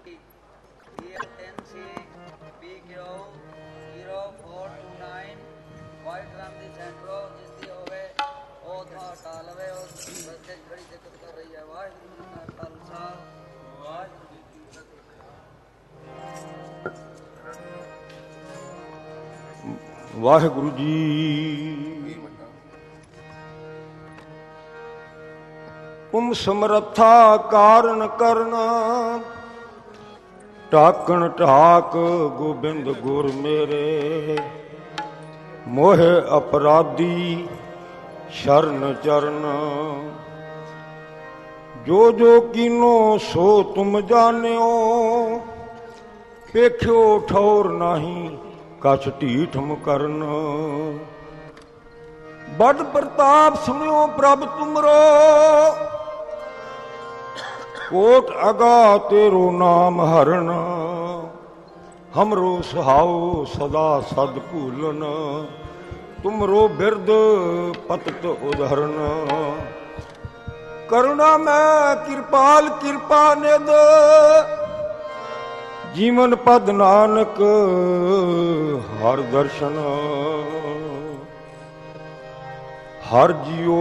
ਵਾਹਿਗੁਰੂ ਜੀ। ਤੁਮ ਸਮਰੱਥਾ ਕਾਰਨ ਕਰਨਾ, ਢਾਕਣ ਢਾਕ ਗੋਬਿੰਦ ਗੁਰ ਮੇਰੇ। ਮੋਹਿ ਅਪਰਾਧੀ ਸ਼ਰਨ ਚਰਨ, ਜੋ ਜੋ ਕੀਨੋ ਸੋ ਤੁਮ ਜਾਣਿਓ। ਵੇਖਿਓ ਠੌਰ ਨਾਹੀ ਕਛ ਢੀਠਮ ਕਰਨ। ਬੜ ਪ੍ਰਤਾਪ ਸੁਣਿਓ ਪ੍ਰਭ ਤੁਮਰੋ, ਕੋਟ ਅਗਾ ਤੇਰੋ ਨਾਮ ਹਰਨ। ਹਮਰੋ ਸੁਹਾਓ ਸਦਾ ਸਦ ਭੂਲਨ, ਤੁਮਰੋ ਬਿਰਦ ਪਤਤ ਉਦਹਰਨ। ਕਰੁਣਾ ਮੈਂ ਕਿਰਪਾਲ ਕਿਰਪਾ ਨਿਧ, ਜੀਵਨ ਪਦ ਨਾਨਕ ਹਰ ਦਰਸ਼ਨ। ਹਰ ਜਿਉ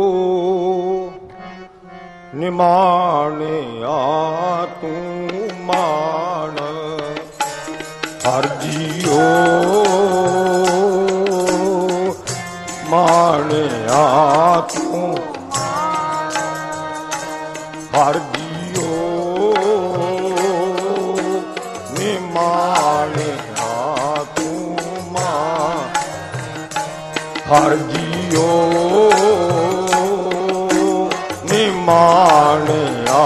ਨਿਮਾਣਿਆ ਤੂੰ ਮਾਣ। ਹਰ ਜਿਉ ਮਾਣਿਆ ਤੂੰ, ਹਰ ਜਿਉ ਨਿਮਾਣਿਆ ਤੂੰ ਮਾਣ। ਹਰ ਜਿਉ ਨਿਮਾਣਿਆ।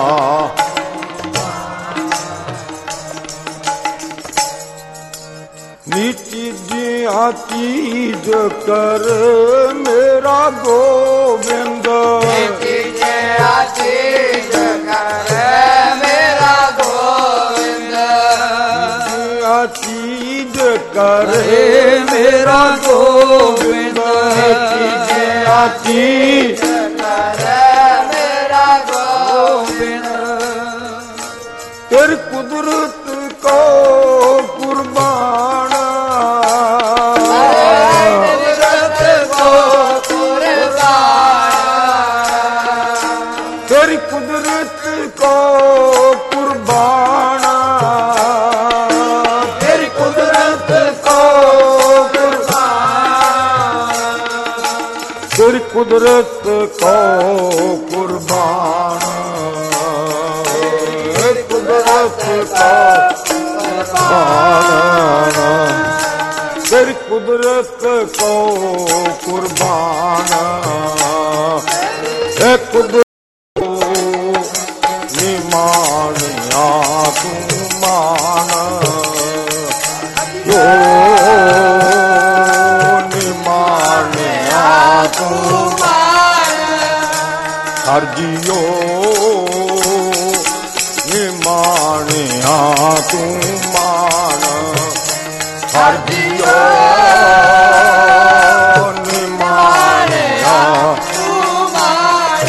ਨੀਚੀ ਜਿਹਾ ਚੀਜ਼ ਕਰ ਮੇਰਾ ਗੋਬਿੰਦ। ਨੀਚੀ ਜਿਹਾ ਚੀਜ਼ ਕਰ ਮੇਰਾ ਗੋਬਿੰਦ। ਜਿਹਾ ਚੀਜ਼ ਕਰ ਮੇਰਾ ਗੋਬਿੰਦ। ਨੀਚੀ ਜਿਹਾ ਚੀਜ਼ ਕਰ ਮੇਰਾ ਗੋਬਿੰਦ। ਤੇਰੀ ਕੁਦਰਤ ਕੋ ਕੁਰਬਾਨ। ਕੁਦਰਤ ਕੋ ਕੁਰਬਾਨ। ਤੇਰੀ ਕੁਦਰਤ ਕੋ ਕੁਰਬਾਨ। ਤੇਰੀ ਕੁਦਰਤ ਕੋ ਕੁਰਬਾਨ। ਤੇਰੀ ਕੁਦਰਤ ਕੋ ਕੁਰਬਾਨ। ਕੁਦਰਤ ਕੋ ਕੁਰਬਾਨ। ਤੇਰੀ ਕੁਦਰਤ ਕੋ ਕੁਰਬਾਨ। ਇਹ ਕੁਦਰਤ ਨਿਮਾਣਿਆ ਤੂੰ ਮਾਣ। ਜੋ ਨਿਮਾਣਿਆ ਤੂੰ ਮਾਣ। ਹਰ ਜਿਉ ਨਿਮਾਣਿਆ ਤੂੰ ਮਾਣ। ਹਰ ਜਿਉ ਨਿਮਾਣਿਆ ਤੂੰ ਮਾਣ।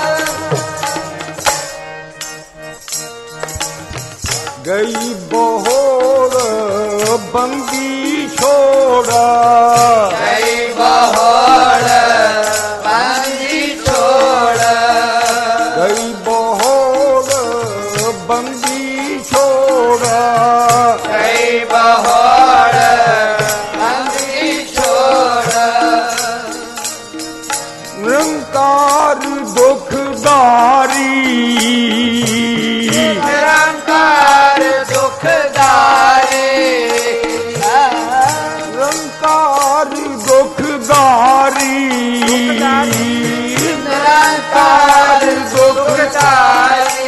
ਗਈ ਬਹੋੜ ਬੰਦੀ ਛੋੜਾ। ਗਈ ਬਹੋੜ ਬੰਦੀ ਛੋੜ। ਗਈ ਬਹੋੜ ਬੰਦੀ ਛੋੜਾ। ਗਈ ਬਹੋੜ ਬੰਦੀ ਛੋੜ। ਨਿਰੰਕਾਰ ਦੁਖਦਾਰੀ। ਨਿਰੰਕਾਰ ਦੁਖਦਾਰੀ। ਨਿਰੰਕਾਰ ਦੁਖਦਾਰੀ। ਨਿਰੰਕਾਰ ਦੁਖਦਾਰੀ।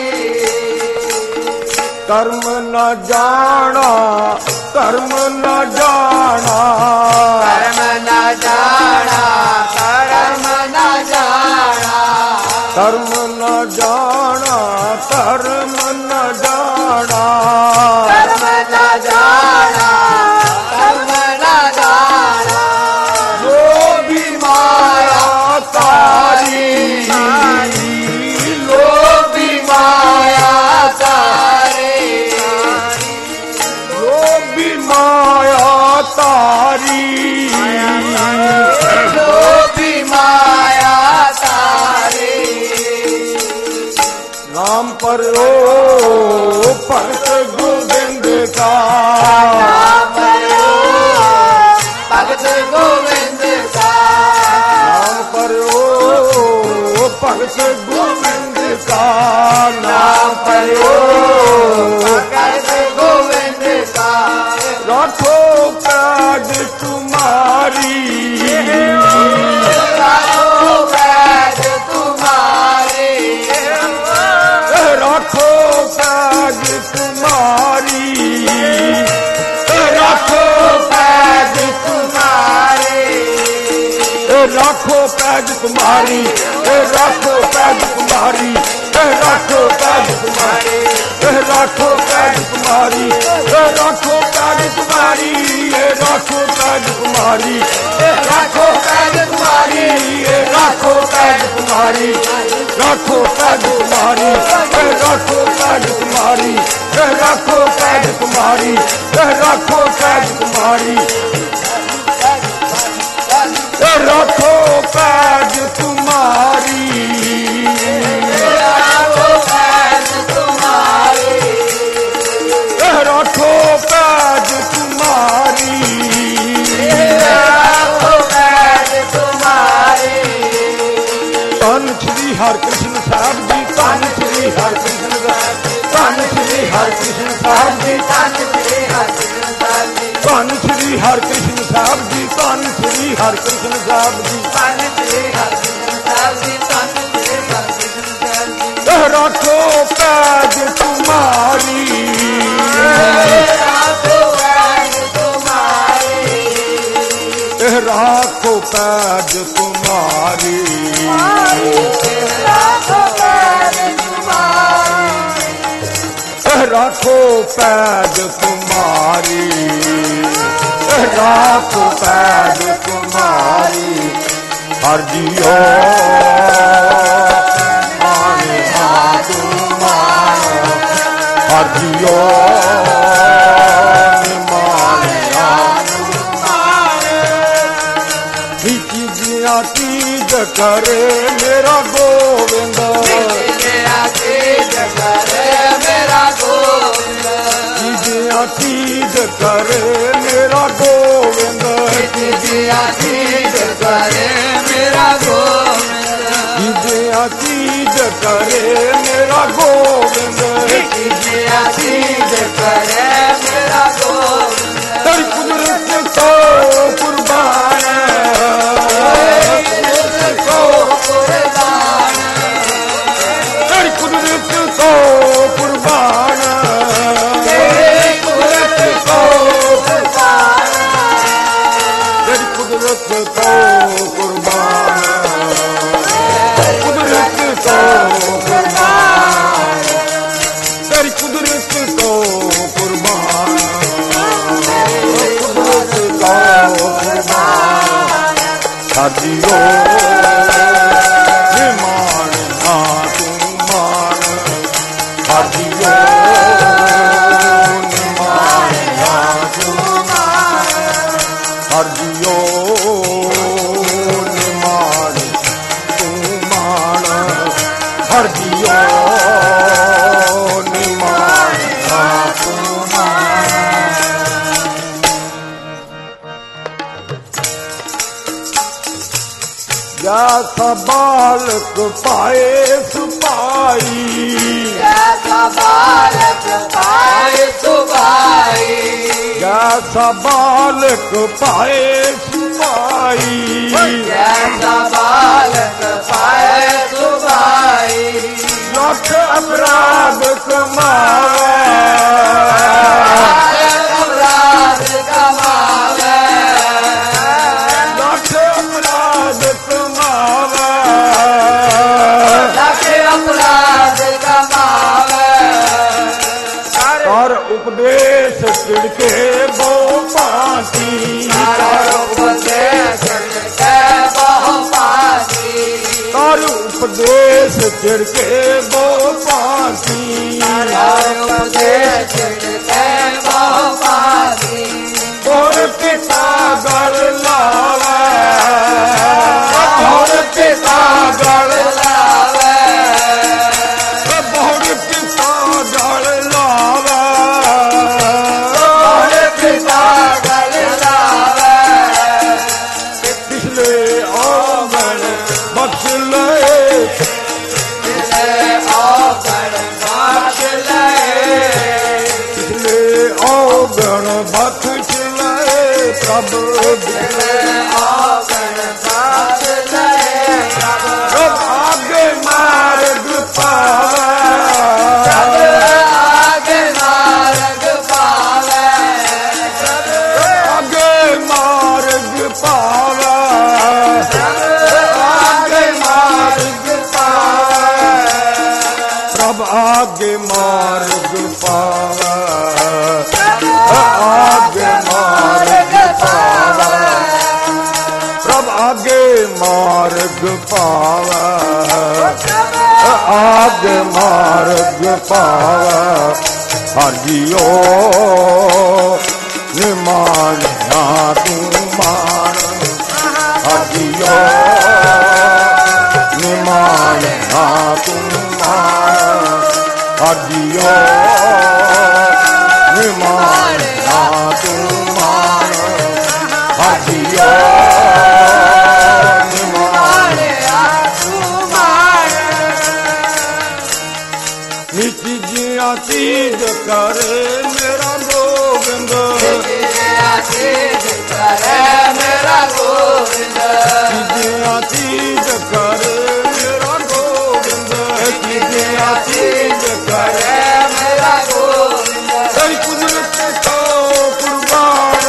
ਕਰਮ ਨ ਜਾਣਾ ਕਰਮ ਨ ਜਾਣਾ। ਕਰਮ ਨ ਜਾਣਾ ਕਰਮ ਨ ਜਾਣਾ। ਕਰਮ ਨ ਜਾਣਾ ਧਰਮ ਨ ਜਾਣਾ। ਕਰਮ ਨ ਜਾਣਾ ਕਰਮ ਨ ਜਾਣਾ। ਲੋਭੀ ਮਾਇਆ ਤਾਰੀ। ਲੋਭੀ ਮਾਇਆ ਤਾਰੀ। पढ़ो भगत गोविंद का, नाम पढ़ो भगत गोविंद का, नाम पढ़ो भगत गोविंद का, नाम पढ़ो भगत गोविंद का। राखो पैज तुम्हारी, राखो पैज तुम्हारी, राखो पैज तुम्हारी, राखो पैज तुम्हारी, राखो पैज तुम्हारी, राखो पैज तुम्हारी, राखो पैज तुम्हारी, राखो पैज तुम्हारी, राखो पैज तुम्हारी, राखो पैज तुम्हारी, राखो पैज तुम्हारी, राखो पैज तुम्हारी, राखो पैज तुम्हारी, राखो पैज तुम्हारी, राखो पैज तुम्हारी, राखो पैज तुम्हारी, राखो पैज तुम्हारी, राखो पैज तुम्हारी, राखो पैज तुम्हारी, राखो पैज तुम्हारी। धन श्री हरकृष्ण साहब जी, धन श्री हरकृष्ण साहब, धन श्री हरकृष्ण साहब जी, धन श्री हरकृष्ण साहब जी, धन श्री हरकृष्ण साहब जी, धन श्री हरकृष्ण साहब जी, धन श्री हरकृष्ण साहब जी, राखो पैज तुम्हारी, राखो पैज तुम्हारी, राखो पैज तुम्हारी, राखो पैज तुम्हारी, राखो पैज तुम्हारी, राखो पैज तुम्हारी। हर जियो माने हाथ मानो, हर जियो माने हाथ जिया चीज करे मेरा गोविंद, मेरा चीज करे मेरा गोविंद, जिया चीज करे मेरा गोविंद, जिया चीज करे मेरा गोविंद, जिया चीज करे मेरा गोविंद, जिया चीज करे मेरा गोविंद। तेरी कुदरत को कुर्बान, तेरी कुदरत को कुर्बान, तेरी कुदरत को कुर्बान, तेरी कुदरत को कुर्बान, कुदरत को कुर्बान, तेरी कुदरत को कुर्बान, कुदरत को कुर्बान। साजियो मान ना तुम मान, साजियो मान ना तुम मान, साजियो मान तुम मान, साजियो मान ना तुम मान। जैसा बालक पाए सुपाई, जैसा बालक पाए सुभाई, जैसा बालक पाए सुपाई, जैसा बालक पाए सुभाई, लख अपराध कमावे, अपराध कमावे, लख अपराध कमावे, लख अपराध कमावे, और उपदेश तिड़के बो पाती, कर उपदेश के बहुपाती, और उपदेश तिड़के बो पाती, कर उपदेश के बहुपाती, और पिता गल लावे, और पिता गढ़ लावे, और पिता ਪ੍ਰਭ ਬਿਗੜੇ ਆਵਣ ਬਾਤ ਲਏ ਪ੍ਰਭ ਪ੍ਰਭ ਆਗੇ ਮਾਰਗ ਪਾਵੈ ਆਗੇ ਮਾਰਗ ਪਾਵੈ ਆਗੇ ਮਾਰਗ ਪਾਵੈ ਆਗੇ ਮਾਰਗ ਪਾਵੈ ਪ੍ਰਭ ਆਗੇ ਮਾਰਗ ਪਾਵੈ ਆਗੇ ਮਾਰਗ ਪਾਵੈ ਪ੍ਰਭ ਆਗੇ ਮਾਰਗ ਪਾਵੈ ਆਗੇ ਮਾਰਗ ਪਾਵੈ ਹਰਿ ਜੀਓ ਨਿਮਾਨਿਆ ਤੂੰ ਮਾਨ ਹਰਿ ਜੀਓ ਨਿਮਾਨਿਆ ਤੂੰ ਮਾਨ ਹਰਿ ਜੀਓ ਨਿਮਾਨਿਆ ਤੂੰ ਮਾਨ ਹਰਿ ਜੀਓ ਨਿੱਜੀ ਜੀਆਂ ਚੀਜ਼ ਕਰੇ ਮੇਰਾ ਗੋਬਿੰਦ ਕਰੇ ਮੇਰਾ ਗੋਬਿੰਦ ਚੀਜ਼ਾਂ ਚੀਜ਼ ਕਰੇ ਮੇਰਾ ਗੋਬਿੰਦ ਚੀਜ਼ਾਂ ਚੀਜ਼ ਕਰੇ ਮੇਰਾ ਗੋਬਿੰਦ ਤੇਰੀ ਕੁਦਰਤ ਤੋਂ ਕੁਰਬਾਨ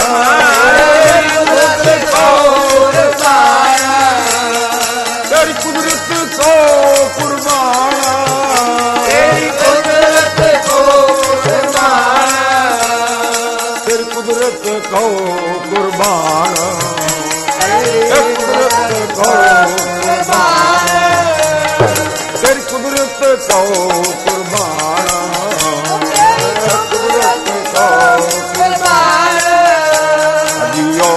ਤੇਰੀ ਕੁਦਰਤ ਤੋਂ ਕੁਰਬਾਨ ਤੇਰੀ ਕੁਦਰਤ ਕੋ ਕੁਰਬਾਨ ਤੇਰੀ ਕੁਦਰਤ ਕੋ ਕੁਰਬਾਨ ਤੇਰੀ ਕੁਦਰਤ ਕੋ ਕੁਰਬਾਨ ਤੇਰੀ ਕੁਦਰਤ ਕੋ ਕੁਰਬਾਨ ਕੁਦਰਤ ਕੋ ਕੁਰਬਾਨ ਜੀਓ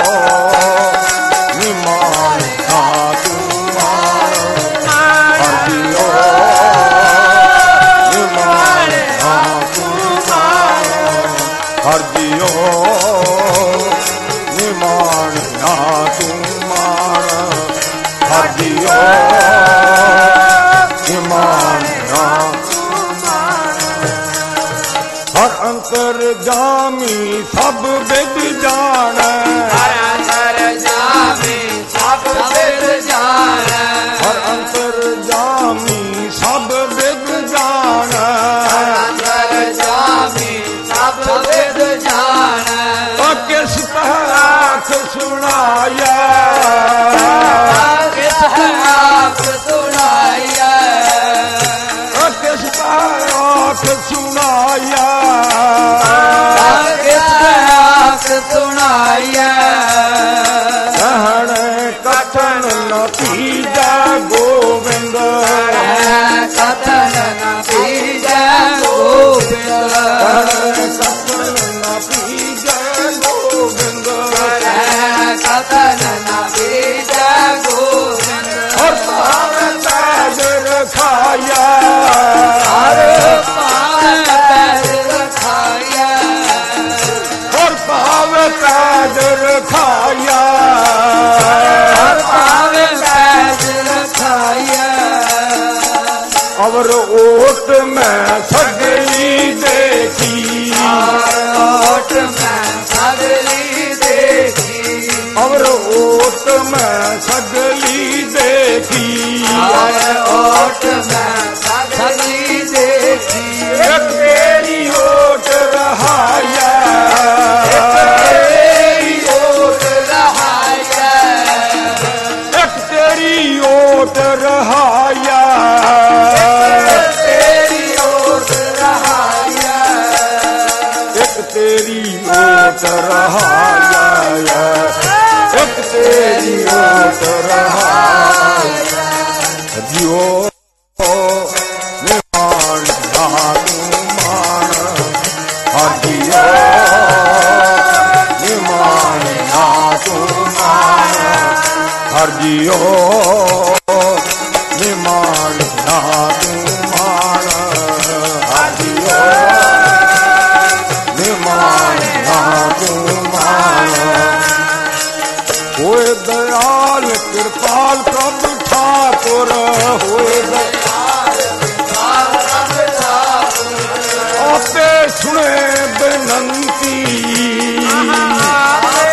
ਨਿਮਾਨ ਤੂੰ ਮਾਨ ਜੀਓ ਨਿਮਾਨ ਤੂੰ ਮਾਨ ਹਰ ਜੀਓ ਨਿਮਾਨ ਤੂੰ ਮਾਨ ਹਰ ਜੀਓ ਨਿਮਾਨ ਹਰ ਅੰਤਰ ਜਾਮੀ ਸਭ ਵਿਦ ਜਾਣੈ ਹਰ ਅੰਤਰ ਜਾਮੀ ਸਭ ਵਿਦ ਜਾਣੈ ਹਰ ਅੰਤਰ ਜਾਮੀ ਸਭ ਵਿਦ ਜਾਣੈ ਅੰਤਰ ਜਾਮੀ ਸਭ ਵਿਦ ਜਾਣੈ ਕਿਸ ਤਰ੍ਹਾਂ ਸੁਣਾਇਆ ਕਿਸ ਆਪ ਸੁਣਾਈਐ ਕਿਸ ਤਰ੍ਹਾਂ ਸੁਣਾਇਆ ਕਿਸ ਆਪ ਸੁਣਾਈਐ ਕਹਿਣ ਕਥਨ ਨ ਪੀਜੈ ਗੋਬਿੰਦ ਕਥਨ ਨ ਪੀਜੈ ਗੋਬਿੰਦ ਕਥਨ ਨ ਪੀਜੈ ਗੋਬਿੰਦ ਕਥਨ ਨ ਪੀਜੈ ਗੋਬਿੰਦ ਹਰ ਭਾਵ ਤਾਜ ਰਖਾਇਆ ਹਰ ਪਾਵਨ ਪੈਰ ਰਖਾਇਆ ਹਰ ਭਾਵ ਤਾਜ ਰਖਾਇਆ ਹਰ ਪਾਵਨ ਪੈਰ ਰਖਾਇਆ ਅਵਰ ਓਟ ਮੈਂ ਸਗਲੀ ਦੇਖੀ ਓਟ ਮੈਂ ਸਗਲੀ ਦੇਖੀ ਅਵਰ ਓਟ ਮੈਂ ਸਗਲੀ ਦੇਖੀ ਓਟ ਮੈਂ ਸਗਲੀ ਦੇਖੀ ਇੱਕ ਤੇਰੀ ਓਟ ਰਹਾਇਆ ਤੇਰੀ ਓਟ ਰਹਾਇਆ ਇੱਕ ਤੇਰੀ ਓਟ ਰਹਾਇਆ ਤੇਰੀ ਓਟ ਰਹਾਇਆ ਇੱਕ ਤੇਰੀ ਓਟ ਰਹਾਇਆ ਇੱਕ ਤੇਰੀ ਓਟ ਰਹਾਇਆ ਜਿਉ ਨਿਮਾਨ ਤੂੰ ਮਾਨ ਹਰਿਓ ਨਿਮਾਨ ਤੂੰ ਮਾਨ ਹਰਿਓ ਨਿਮਾਨ ਤੂੰ ਮਾਨ ਹਰਿਓ ਨਿਮਾਨ ਤੂੰ ਮਾਨ ਹੋਏ ਦਇਆਲ ਕਿਰਪਾਲ ਪ੍ਰਭ ਠਾਕੁਰ ਹੋਏ ਆਪੇ ਸੁਣੇ ਬੇਨੰਤੀ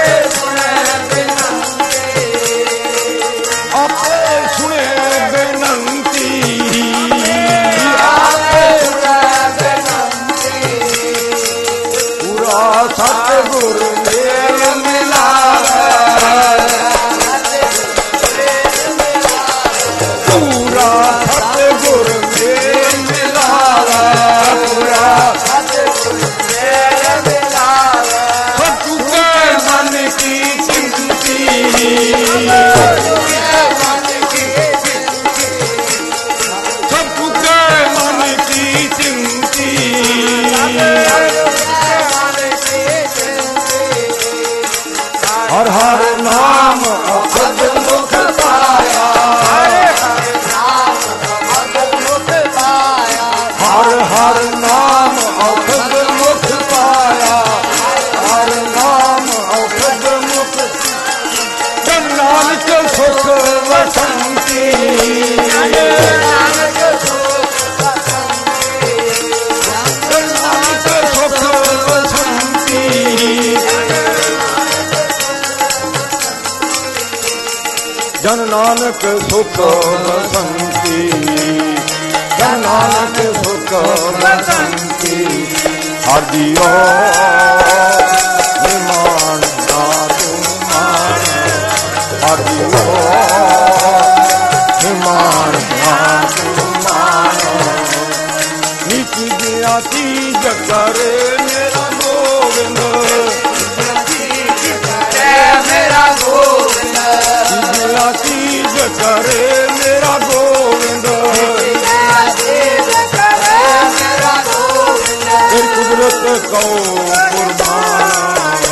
ਜਨ ਨਾਨਕ ਸੁਖ ਬਸੰਤੀ, ਜਨ ਨਾਨਕ ਸੁਖ ਬਸੰਤੀ। ਹਰਿ ਜੀਓ ਨਿਮਾਣ ਨਾ ਤੂੰ ਮਾਣ, ਹਰਿ ਜੀਓ ਨਿਮਾਣ ਨਾ ਤੂੰ ਮਾਣ। ਨੀਚੀ ਗਿਆ ਚੀਜ਼ ਕਰੇ ਮੇਰਾ ਗੋਬਿੰਦ, ਮੇਰਾ ਗੋਬਿੰਦ ਚੀਜ਼ ਕਰੇ ਮੇਰਾ ਗੋਬਿੰਦ। ਫਿਰ ਕੁਦਰਤ ਕਉ ਕੁਰਬਾਨ,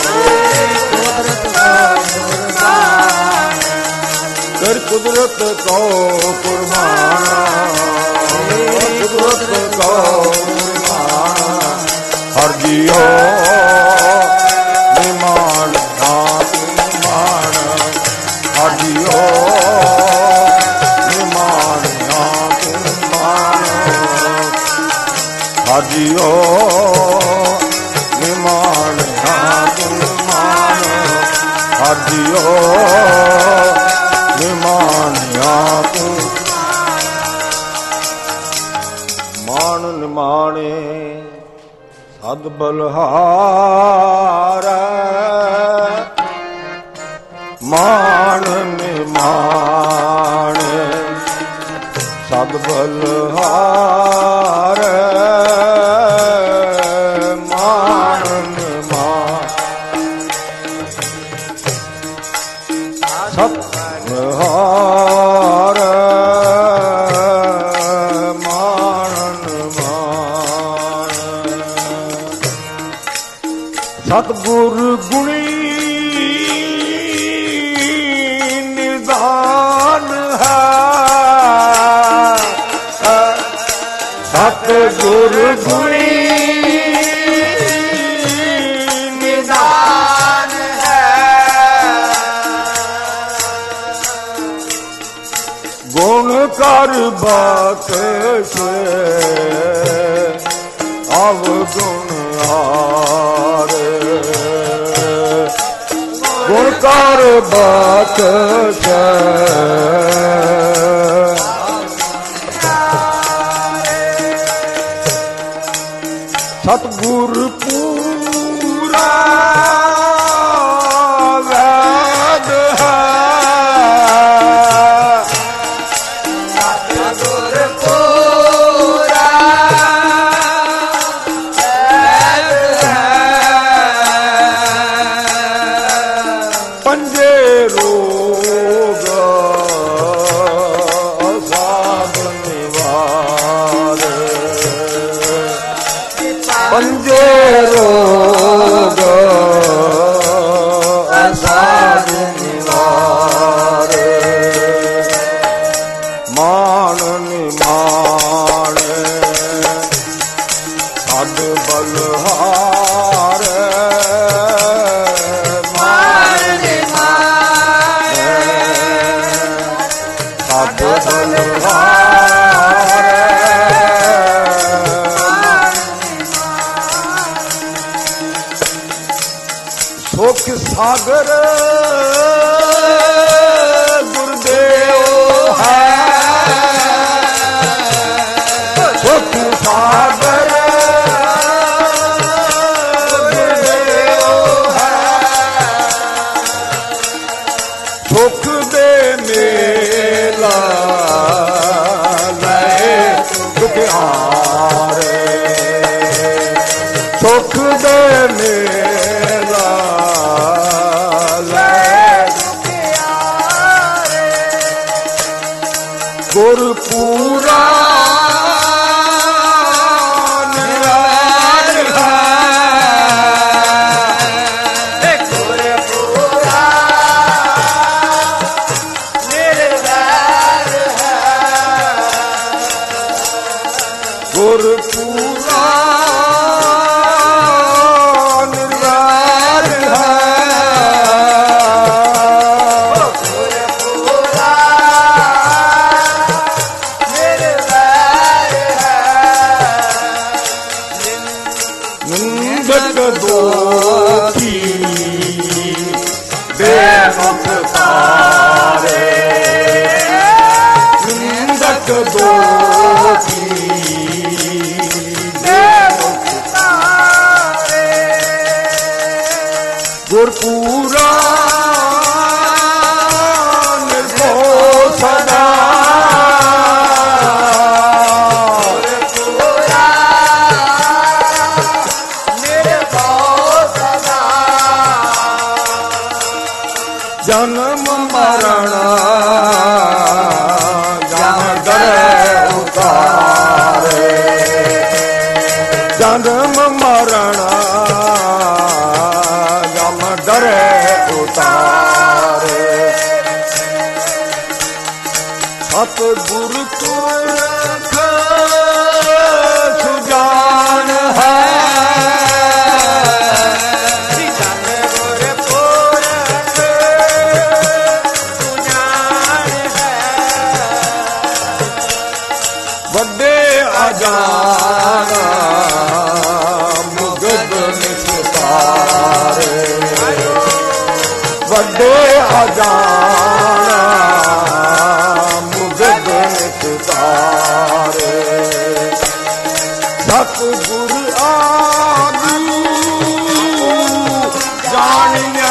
ਫਿਰ ਕੁਦਰਤ ਕਉ ਕੁਰਬਾਨ, ਕੁਦਰਤ ਕਉ ਕੁਰਬਾਨ। ਹਰਿ ਜੀਓ ਨਿਮਾਣ ਨਾ ਤੂੰ ਮਾਣ, ਹਰਿ ਜੀਓ ਨਿਮਾਣ ਨਾ ਤੂੰ ਮਾਣ, ਹਰਿ ਜੀਓ ਨਿਮਾਣ ਨਾ ਤੂੰ ਮਾਣ, ਹਰਿ ਜੀਓ ਨਿਮਾਣ ਨਾ ਤੂੰ ਮਾਣ। ਨਿਮਾਣੇ ਸਦ ਬਲਹਾਰੈ, ਮਾਣ ਨਿਮਾਣ ਸਦ ਬਲਹਾਰੈ, ਮਾਣ ਨਿਮਾਣ ਸਦ ਬਲਹਾਰੈ, ਮਾਣ ਨਿਮਾਣ। ਸਤਿਗੁਰ ਗੁਣੀ ਨਿਦਾਨ ਹੈ, ਸਤਿਗੁਰ ਗੁਣੀ ਨਿਦਾਨ ਹੈ। ਗੁਣ ਕਰ ਬਖਸ਼ੇ ਅਵਗੁਣ ਹਾਰੇ, ਗੁਣ ਕਰ ਬਖਸ਼ੇ ਸਤਿਗੁਰ ਪੂਰਾ ਵੈਦ ਹੈ, ਸਤਿਗੁਰ ਪੂਰਾ ਵੈਦ ਹੈ। ਪੰਜੇ ਰੋਗ ਅਸਾਧ ਨਿਵਾਰੇ, ਪੰਜੇ ਰੋਗ ਅਸਾਧ ਨਿਵਾਰੇ। ਮਾਣ ਨਿਮਾਣੇ ਸਦ ਬਲਹਾਰੈ, ਮਾਣ ਨਿਮਾਣੇ ਸਦ ਬਲਹਾਰੈ। ਸੁਖ ਸਾਗਰ ਗੁਰਦੇਵ ਹੈ, ਸੁਖ ਸਾਗਰ ਗੁਰਦੇਵ ਹੈ। ਸੁਖ ਦੇ ਮੇਲਾ ਲੈ ਦੁਖਿਆਰੇ, ਸੁਖ ਦੇ ਮੇਲਾ ਗੁਰ ਪੂਰਾ ਨਿਰਾਲ ਹੈ, ਗੁਰ ਪੂਰਾ ਨਿਰਵੈਰ ਹੈ। ਗੁਰ ਪੂਰਾ ਨਿਰਵੈਰ ਹੈ। ਦੋਖੀ ਬੇਮੁਖ ਤਾਰੇ, गुरपूरा निर्भो सदा जन्म मरण जम डरे उतारे जन्म मरण जम डरे उतारे सतगुरु पुरख सुजान है जाना मुगद निस्तारे वड्डे अजाना मुगद निस्तारे सतगुरु आदि जानिया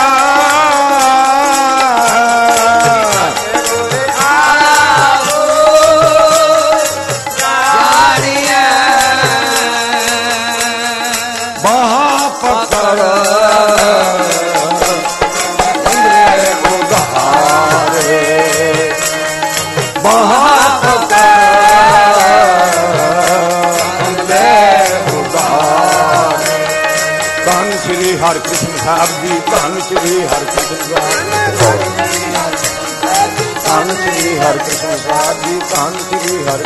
श्री हर कृष्ण साहब जी धन श्री हर कृष्ण धन श्री हर कृष्ण साहब जी धन श्री हर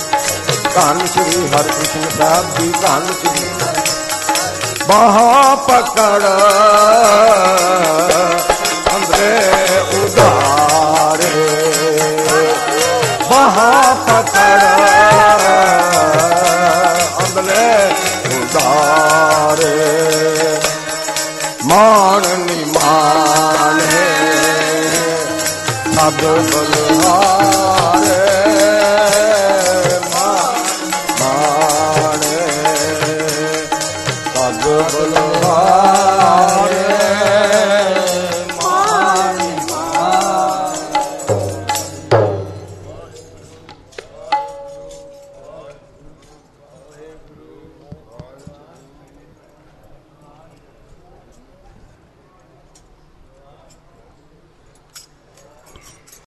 कृष्ण साहब जी धन श्री बाहा पकड़